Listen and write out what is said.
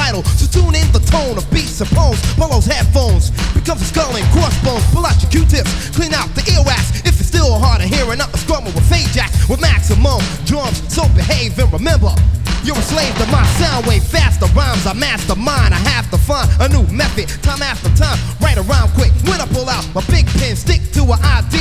vital. So tune in the tone of beats and poems. Polo's headphones becomes a skull and crossbones. Pull out your Q-tips, clean out the earwax. If it's still hard of hearing, up a scrumble with Ajax with maximum drums. So behave and remember, you're a slave to my sound wave. Faster rhymes, I mastermind. I have to find a new method, time after time. Write a rhyme quick when I pull out my big pen. Stick to an idea.